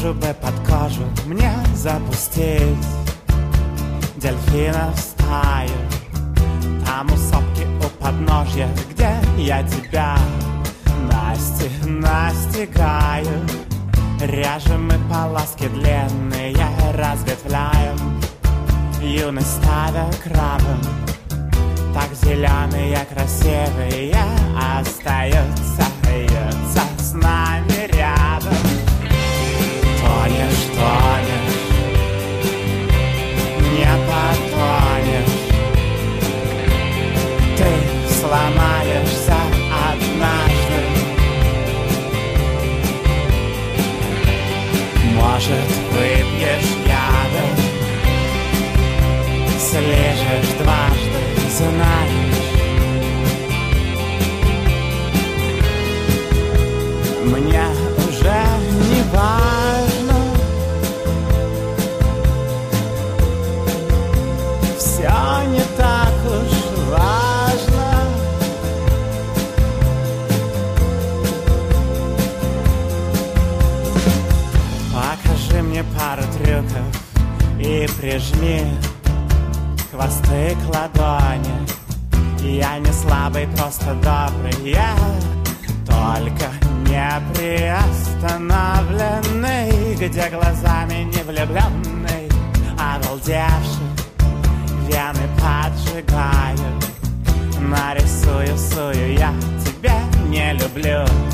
Лыжу бы под кожу мне запустить, дельфина в стаю, там у сопки у подножья, где я тебя настигаю. Режем мы полоски длинные, разветвляем, юность ставя крабом. Так зеленые, красивые остаются с нами рядом. Тонешь, тонешь, не потонешь, ты сломаешься однажды. Может, выпьешь яда, слежешь дважды, знаешь. Мне уже не важно, все не так уж важно. Покажи мне пару трюков и прижми хвосты к ладони. Я не слабый, просто добрый, я только не приостановленный, где глазами не влюбленный, обалдевший, вены поджигаю. Нарисую, сую, я тебя не люблю.